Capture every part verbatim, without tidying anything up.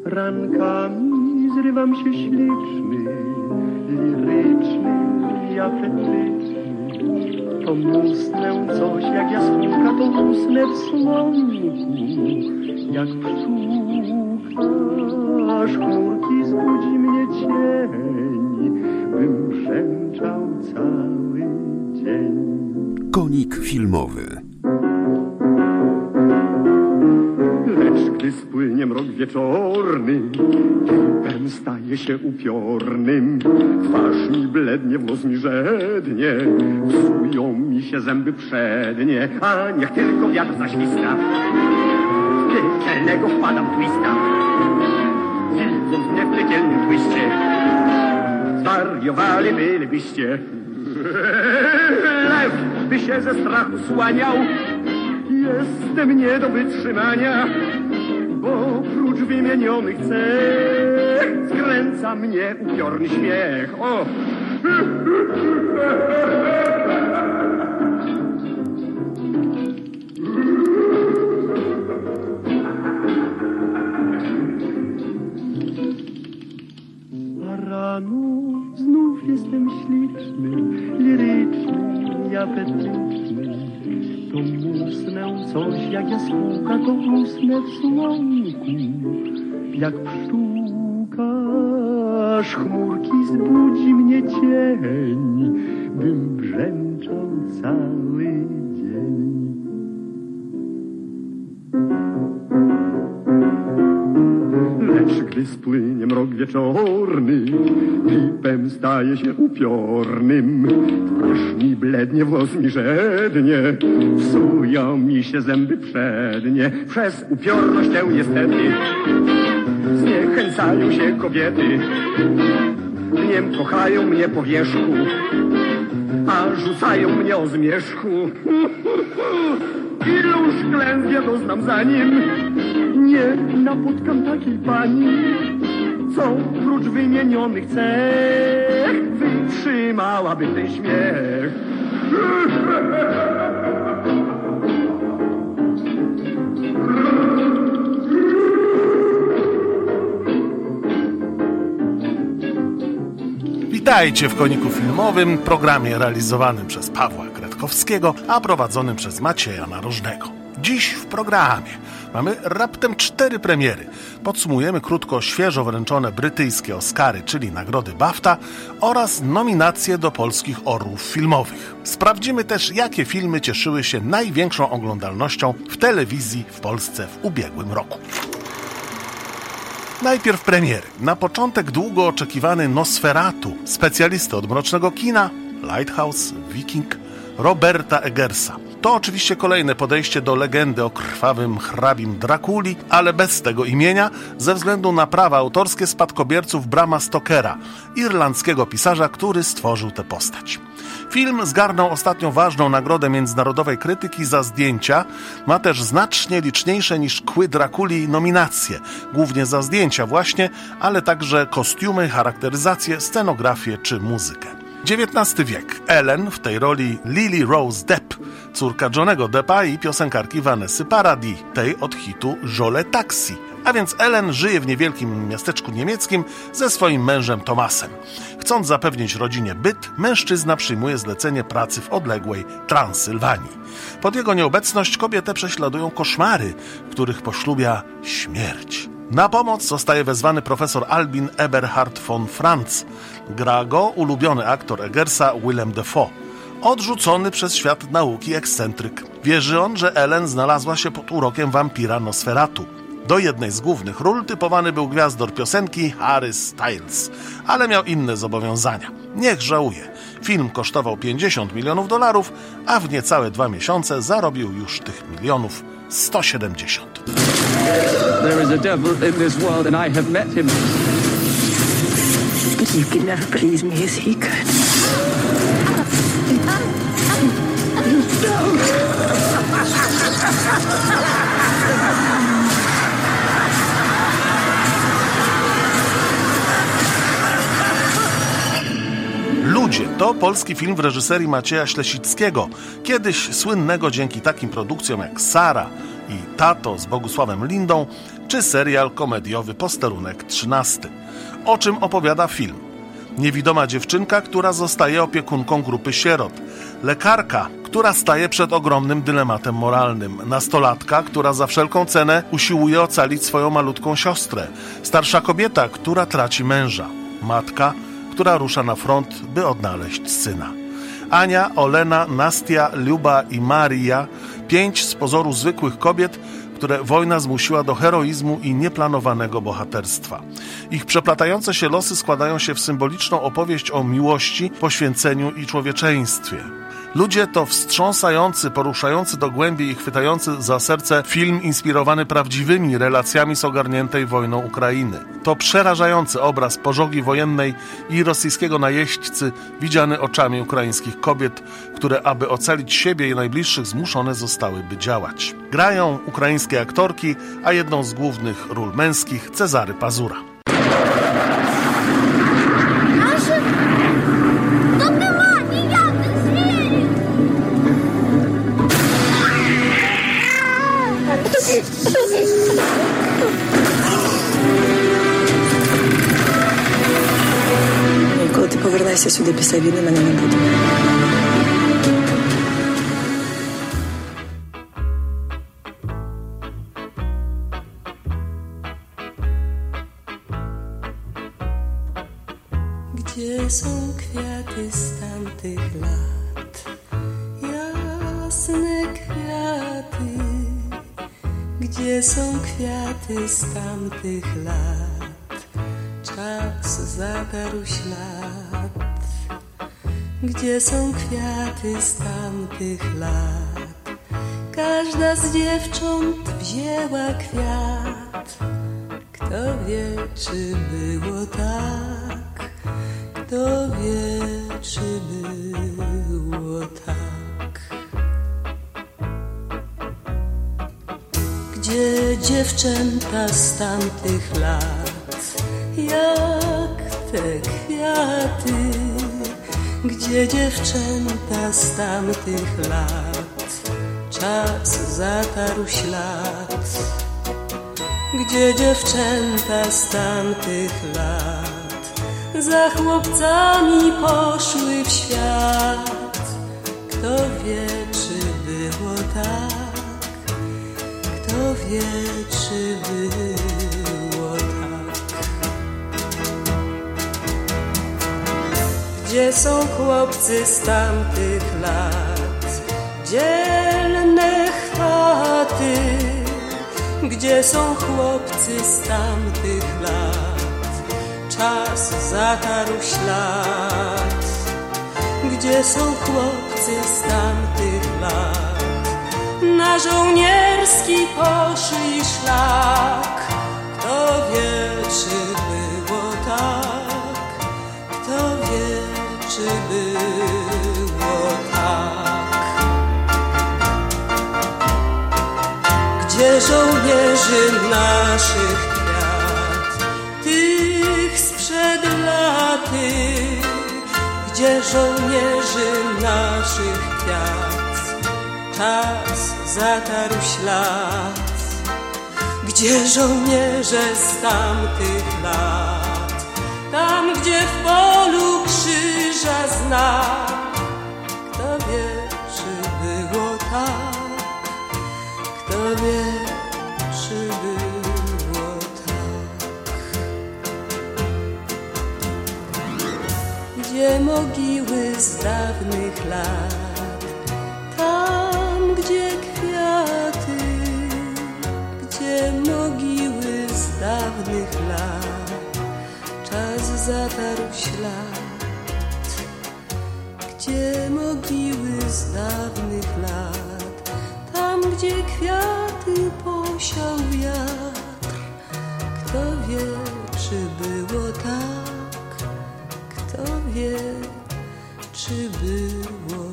Rankami zrywam się śliczny, liryczny i apetyczny. To musnę coś jak jaskółka, to musnę w słonku, jak pszczółka. Aż chmurki zbudzi mnie cień, bym brzęczał cały dzień. Konik filmowy. Lecz gdy spłynie mrok wieczorny, typem staje się upiornym. Twarz mi blednie, włos mi żednie, psują mi się zęby przednie. A niech tylko wiatr zaświska, w piekielnego wpadam twista. Widząc mnie w piekielnym twiście, zwariowali bylibyście. Lew by się ze strachu słaniał, jestem nie do wytrzymania, bo prócz wymienionych cech skręca mnie upiorny śmiech. O! A rano znów jestem śliczny, liryczny i apetyczny. To musnę coś jak jaskółka, to musnę w słonku, jak pszczółka. Aż chmurki zbudzi mnie cień, bym brzęczał cały dzień. Lecz gdy spłynie mrok wieczorny, typem staje się upiornym. Twarz mi blednie, włos mi żednie, psują mi się zęby przednie. Przez upiorność tę niestety zniechęcają się kobiety. Dniem kochają mnie po wierzchu, a rzucają mnie o zmierzchu. Iluż klęsk ja doznam zanim nie napotkam takiej pani, co prócz wymienionych cech wytrzymałaby ten śmiech. Witajcie w Koniku Filmowym, programie realizowanym przez Pawła Gretkowskiego, a prowadzonym przez Macieja Narożnego. Dziś w programie mamy raptem cztery premiery. Podsumujemy krótko świeżo wręczone brytyjskie Oscary, czyli nagrody BAFTA oraz nominacje do polskich Orłów Filmowych. Sprawdzimy też, jakie filmy cieszyły się największą oglądalnością w telewizji w Polsce w ubiegłym roku. Najpierw premiery. Na początek długo oczekiwany Nosferatu, specjalisty od mrocznego kina, Lighthouse, Viking, Roberta Eggersa. To oczywiście kolejne podejście do legendy o krwawym hrabim Drakuli, ale bez tego imienia, ze względu na prawa autorskie spadkobierców Brama Stokera, irlandzkiego pisarza, który stworzył tę postać. Film zgarnął ostatnio ważną nagrodę międzynarodowej krytyki za zdjęcia, ma też znacznie liczniejsze niż Kły Drakuli nominacje, głównie za zdjęcia właśnie, ale także kostiumy, charakteryzację, scenografię czy muzykę. dziewiętnasty wiek. Ellen, w tej roli Lily Rose Depp, córka Johnego Deppa i piosenkarki Vanessy Paradis, tej od hitu Żole Taxi. A więc Ellen żyje w niewielkim miasteczku niemieckim ze swoim mężem Thomasem. Chcąc zapewnić rodzinie byt, mężczyzna przyjmuje zlecenie pracy w odległej Transylwanii. Pod jego nieobecność kobietę prześladują koszmary, w których poślubia śmierć. Na pomoc zostaje wezwany profesor Albin Eberhard von Franz. Gra go ulubiony aktor Eggersa Willem Dafoe. Odrzucony przez świat nauki ekscentryk. Wierzy on, że Ellen znalazła się pod urokiem wampira Nosferatu. Do jednej z głównych ról typowany był gwiazdor piosenki Harry Styles, ale miał inne zobowiązania. Niech żałuje. Film kosztował pięćdziesiąt milionów dolarów, a w niecałe dwa miesiące zarobił już tych milionów sto siedemdziesiąt. There is a devil in this world and I have met him. But you could never please me as he could. Ludzie to polski film w reżyserii Macieja Ślesickiego, kiedyś słynnego dzięki takim produkcjom jak Sara i Tato z Bogusławem Lindą, czy serial komediowy Posterunek trzynasty. O czym opowiada film? Niewidoma dziewczynka, która zostaje opiekunką grupy sierot. Lekarka, która staje przed ogromnym dylematem moralnym. Nastolatka, która za wszelką cenę usiłuje ocalić swoją malutką siostrę. Starsza kobieta, która traci męża. Matka, która rusza na front, by odnaleźć syna. Ania, Olena, Nastia, Luba i Maria, pięć z pozoru zwykłych kobiet, które wojna zmusiła do heroizmu i nieplanowanego bohaterstwa. Ich przeplatające się losy składają się w symboliczną opowieść o miłości, poświęceniu i człowieczeństwie. Ludzie to wstrząsający, poruszający do głębi i chwytający za serce film inspirowany prawdziwymi relacjami z ogarniętej wojną Ukrainy. To przerażający obraz pożogi wojennej i rosyjskiego najeźdźcy widziany oczami ukraińskich kobiet, które aby ocalić siebie i najbliższych zmuszone zostałyby działać. Grają ukraińskie aktorki, a jedną z głównych ról męskich Cezary Pazura. Коли ти повернешся сюди після війни, мене не буде. Gdzie są kwiaty z tamtych lat? Jasne kwiaty. Gdzie są kwiaty z tamtych lat? Czas zatarł ślad. Gdzie są kwiaty z tamtych lat? Każda z dziewcząt wzięła kwiat. Kto wie, czy było tak? Kto wie, czy było tak? Gdzie dziewczęta z tamtych lat? Jak te kwiaty? Gdzie dziewczęta z tamtych lat? Czas zatarł ślad. Gdzie dziewczęta z tamtych lat? Za chłopcami poszły w świat. Kto wie, czy było tak? Kto wie, czy było tak? Gdzie są chłopcy z tamtych lat? Dzielne chwaty. Gdzie są chłopcy z tamtych lat? Czas zatarł ślad. Gdzie są chłopcy z tamtych lat? Na żołnierski poszli szlak. Kto wie, czy było tak? Kto wie, czy było tak? Gdzie żołnierzy naszych kwiat? Tych sprzed laty. Gdzie żołnierzy naszych kwiat? Czas zatarł ślad. Gdzie żołnierze z tamtych lat? Tam, gdzie w polu krzyża znak. Kto wie, czy było tak? Kto wie, czy było tak? Gdzie mogiły z dawnych lat? Tam, gdzie kwiaty, gdzie mogiły z dawnych lat, czas zatarł ślad. Gdzie mogiły z dawnych lat, tam, gdzie kwiaty posiał wiatr. Kto wie, czy było tak? Kto wie, czy było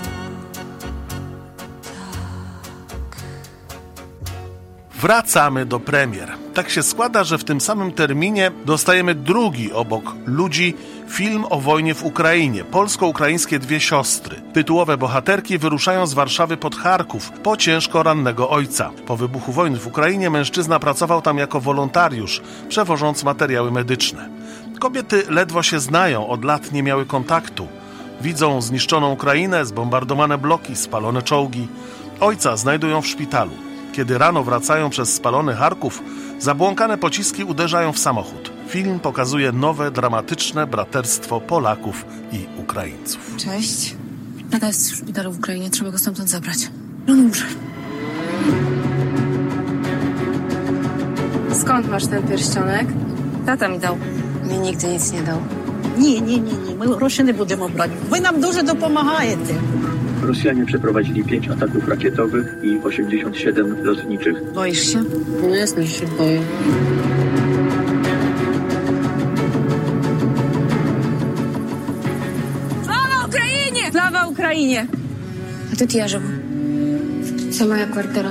Wracamy do premier. Tak się składa, że w tym samym terminie dostajemy drugi obok Ludzi film o wojnie w Ukrainie. Polsko-ukraińskie Dwie siostry. Tytułowe bohaterki wyruszają z Warszawy pod Charków po ciężko rannego ojca. Po wybuchu wojny w Ukrainie mężczyzna pracował tam jako wolontariusz, przewożąc materiały medyczne. Kobiety ledwo się znają, od lat nie miały kontaktu. Widzą zniszczoną Ukrainę, zbombardowane bloki, spalone czołgi. Ojca znajdują w szpitalu. Kiedy rano wracają przez spalony Charków, zabłąkane pociski uderzają w samochód. Film pokazuje nowe, dramatyczne braterstwo Polaków i Ukraińców. Cześć. Tata jest w szpitalu w Ukrainie, trzeba go stamtąd zabrać. No umrze. Skąd masz ten pierścionek? Tata mi dał. Mi nigdy nic nie dał. Ні, ні, ні, ні. Ми гроші не будемо брати. Ви нам дуже допомагаєте. Rosjanie przeprowadzili pięć ataków rakietowych i osiemdziesiąt siedem lotniczych. Boisz się? No jasne, że się boję. Sława Ukrainie! Sława Ukrainie! A ty ja живу. Co moja kwartera?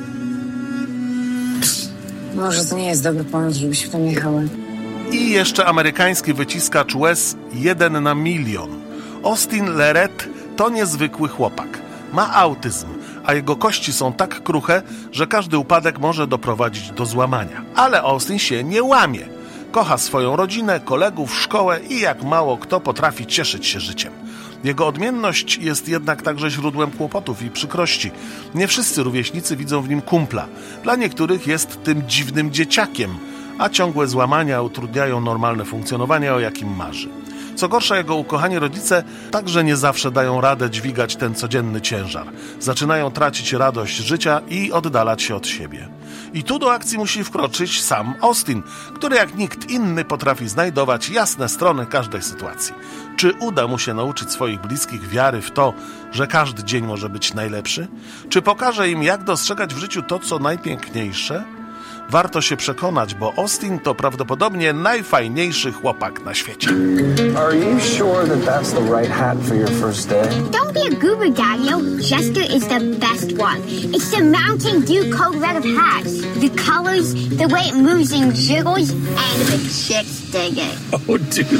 Może to nie jest dobry pomysł, żebyśmy tam jechały. I jeszcze amerykański wyciskacz łez jeden na milion. Austin Leret to niezwykły chłopak. Ma autyzm, a jego kości są tak kruche, że każdy upadek może doprowadzić do złamania. Ale Austin się nie łamie. Kocha swoją rodzinę, kolegów, szkołę i jak mało kto potrafi cieszyć się życiem. Jego odmienność jest jednak także źródłem kłopotów i przykrości. Nie wszyscy rówieśnicy widzą w nim kumpla. Dla niektórych jest tym dziwnym dzieciakiem, a ciągłe złamania utrudniają normalne funkcjonowanie, o jakim marzy. Co gorsza, jego ukochani rodzice także nie zawsze dają radę dźwigać ten codzienny ciężar. Zaczynają tracić radość życia i oddalać się od siebie. I tu do akcji musi wkroczyć sam Austin, który jak nikt inny potrafi znajdować jasne strony każdej sytuacji. Czy uda mu się nauczyć swoich bliskich wiary w to, że każdy dzień może być najlepszy? Czy pokaże im, jak dostrzegać w życiu to, co najpiękniejsze? Warto się przekonać, bo Austin to prawdopodobnie najfajniejszy chłopak na świecie. Are you sure that that's the right hat for your first day? Don't be a goober, Daddy-o. Jester is the best one. It's the Mountain Dew Code Red of hats. The colors, the way it moves and jiggles, and the chicks dig it. Oh, dude.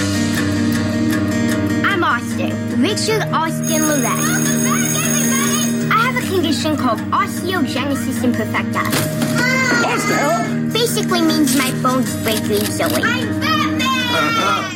I'm Austin. Richard Austin Lorette. I have a condition called osteogenesis imperfecta. What the hell? Basically means my bones break easily. I'm Batman!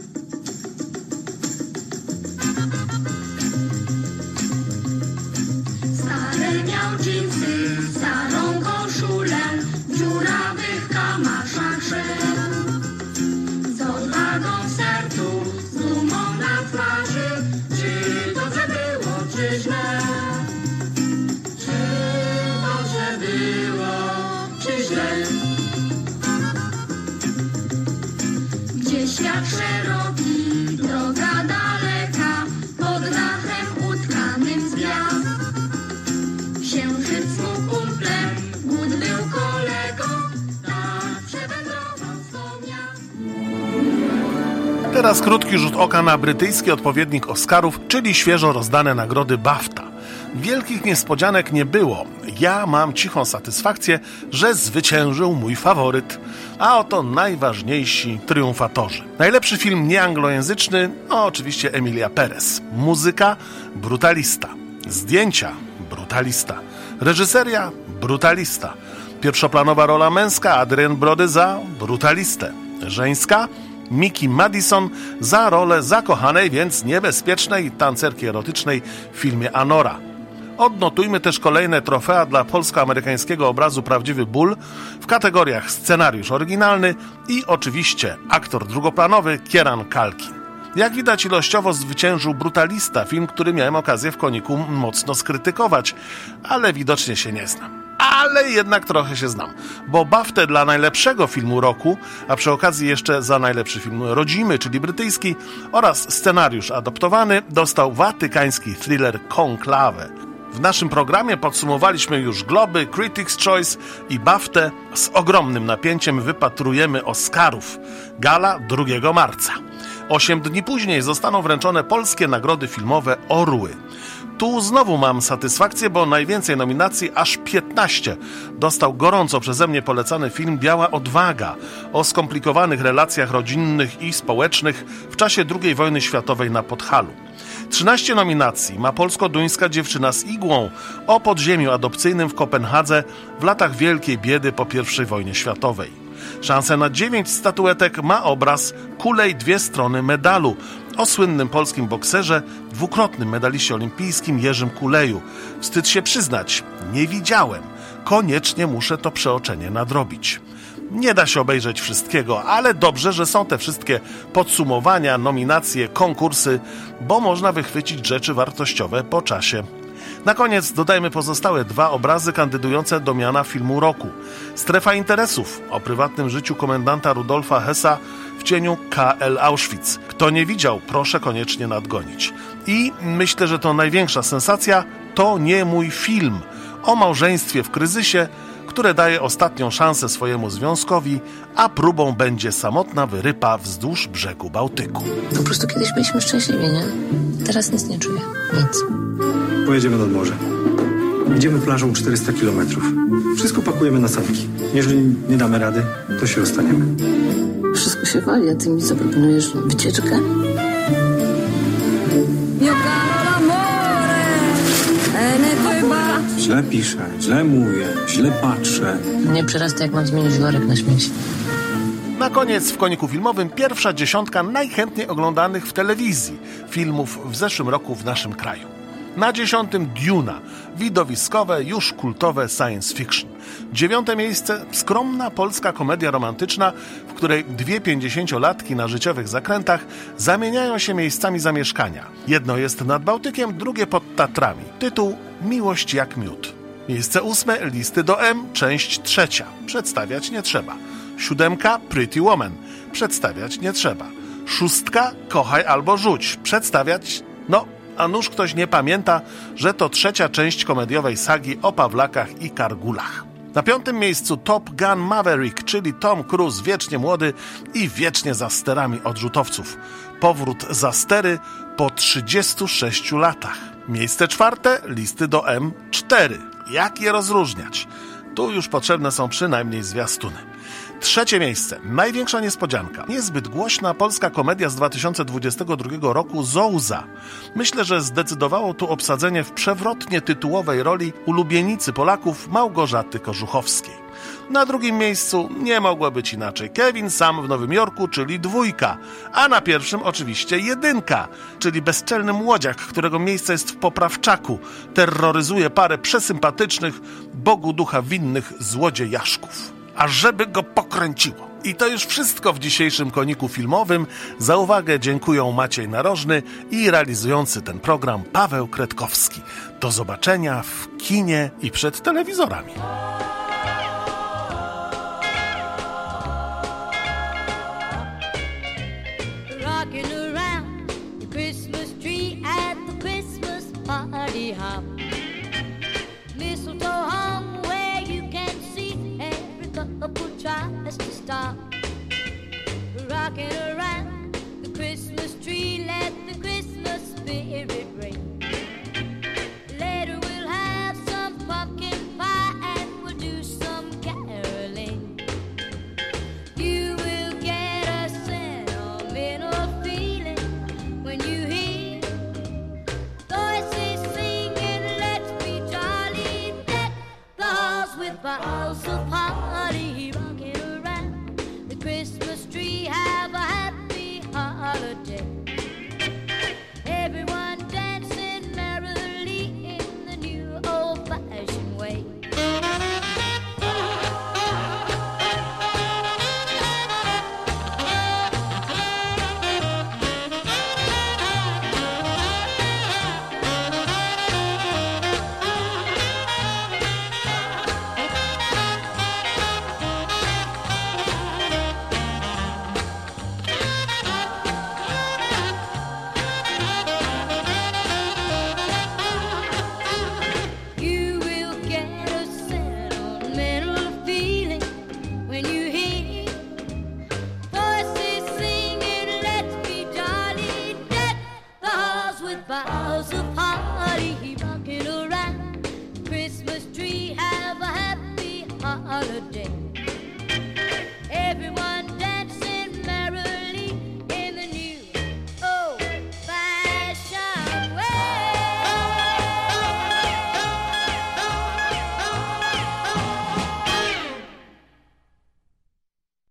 Stary miał dżinsy, starą koszulę, w dziurawych kamaszach szedł. Z odwagą w sercu, z dumą na twarzy, czy dobrze było, czy źle? Czy dobrze było, czy źle? Gdzie świat szeroki, droga daleka, pod dachem utkanym z gwiazd. Księżyc mu kumplem, głód był kolegą, tak przewędrował swą miast. Teraz krótki rzut oka na brytyjski odpowiednik Oscarów, czyli świeżo rozdane nagrody BAFTA. Wielkich niespodzianek nie było. Ja mam cichą satysfakcję, że zwyciężył mój faworyt. A oto najważniejsi triumfatorzy. Najlepszy film nieanglojęzyczny, no oczywiście Emilia Perez. Muzyka – Brutalista. Zdjęcia – Brutalista. Reżyseria – Brutalista. Pierwszoplanowa rola męska Adrien Brody za Brutalistę. Żeńska – Miki Madison za rolę zakochanej, więc niebezpiecznej tancerki erotycznej w filmie Anora. Odnotujmy też kolejne trofea dla polsko-amerykańskiego obrazu Prawdziwy ból w kategoriach scenariusz oryginalny i oczywiście aktor drugoplanowy Kieran Culkin. Jak widać, ilościowo zwyciężył Brutalista, film, który miałem okazję w Koniku mocno skrytykować, ale widocznie się nie znam. Ale jednak trochę się znam, bo BAFTę dla najlepszego filmu roku, a przy okazji jeszcze za najlepszy film rodzimy, czyli brytyjski, oraz scenariusz adaptowany dostał watykański thriller Conclave. W naszym programie podsumowaliśmy już Globy, Critics' Choice i BAFTę. Z ogromnym napięciem wypatrujemy Oscarów. Gala drugiego marca. Osiem dni później zostaną wręczone polskie nagrody filmowe Orły. Tu znowu mam satysfakcję, bo najwięcej nominacji, aż piętnaście, dostał gorąco przeze mnie polecany film Biała Odwaga o skomplikowanych relacjach rodzinnych i społecznych w czasie drugiej wojny światowej na Podhalu. trzynaście nominacji ma Polsko-duńska dziewczyna z igłą o podziemiu adopcyjnym w Kopenhadze w latach wielkiej biedy po pierwszej wojnie światowej. Szansę na dziewięć statuetek ma obraz Kulej dwie strony medalu o słynnym polskim bokserze, dwukrotnym medaliście olimpijskim Jerzym Kuleju. Wstyd się przyznać, nie widziałem. Koniecznie muszę to przeoczenie nadrobić. Nie da się obejrzeć wszystkiego, ale dobrze, że są te wszystkie podsumowania, nominacje, konkursy, bo można wychwycić rzeczy wartościowe po czasie. Na koniec dodajmy pozostałe dwa obrazy kandydujące do miana filmu roku. Strefa interesów o prywatnym życiu komendanta Rudolfa Hessa w cieniu K L Auschwitz. Kto nie widział, proszę koniecznie nadgonić. I myślę, że to największa sensacja, to nie mój film o małżeństwie w kryzysie, które daje ostatnią szansę swojemu związkowi, a próbą będzie samotna wyrypa wzdłuż brzegu Bałtyku. Po prostu kiedyś byliśmy szczęśliwi, nie? Teraz nic nie czuję. Nic. Pojedziemy nad morze. Idziemy plażą czterysta kilometrów. Wszystko pakujemy na sanki. Jeżeli nie damy rady, to się rozstaniemy. Wszystko się wali, a ty mi zaproponujesz wycieczkę? Źle piszę, źle mówię, źle patrzę. Nie przerasta, jak mam zmienić worek na śmieci. Na koniec w Koniku Filmowym pierwsza dziesiątka najchętniej oglądanych w telewizji filmów w zeszłym roku w naszym kraju. Na dziesiątym Duna, widowiskowe, już kultowe science fiction. Dziewiąte miejsce, skromna polska komedia romantyczna, w której dwie pięćdziesięciolatki na życiowych zakrętach zamieniają się miejscami zamieszkania. Jedno jest nad Bałtykiem, drugie pod Tatrami. Tytuł Miłość jak miód. Miejsce ósme, listy do M, część trzecia. Przedstawiać nie trzeba. Siódemka, Pretty Woman. Przedstawiać nie trzeba. Szóstka, Kochaj albo rzuć. Przedstawiać, no... a nuż ktoś nie pamięta, że to trzecia część komediowej sagi o Pawlakach i Kargulach. Na piątym miejscu Top Gun Maverick, czyli Tom Cruise wiecznie młody i wiecznie za sterami odrzutowców. Powrót za stery po trzydziestu sześciu latach. Miejsce czwarte, listy do M cztery. Jak je rozróżniać? Tu już potrzebne są przynajmniej zwiastuny. Trzecie miejsce. Największa niespodzianka. Niezbyt głośna polska komedia z dwa tysiące dwudziestego drugiego roku Zouza. Myślę, że zdecydowało tu obsadzenie w przewrotnie tytułowej roli ulubienicy Polaków Małgorzaty Korzuchowskiej. Na drugim miejscu nie mogło być inaczej. Kevin Sam w Nowym Jorku, czyli dwójka. A na pierwszym oczywiście jedynka, czyli bezczelny młodziak, którego miejsce jest w poprawczaku. Terroryzuje parę przesympatycznych, Bogu ducha winnych złodziejaszków. A żeby go pokręciło. I to już wszystko w dzisiejszym Koniku Filmowym. Za uwagę dziękują Maciej Narożny i realizujący ten program Paweł Kretkowski. Do zobaczenia w kinie i przed telewizorami. Rocking around the Christmas tree at the Christmas party hop. Mistletoe hung where you can see every couple tries to stop. Rocking around the Christmas tree, let the Christmas spirit ring. Later we'll have some pumpkin pie and we'll do some caroling. You will get a sentimental feeling when you hear voices singing, let's be jolly, deck the halls with boughs of holly. Rocking around the Christmas tree, have a happy holiday.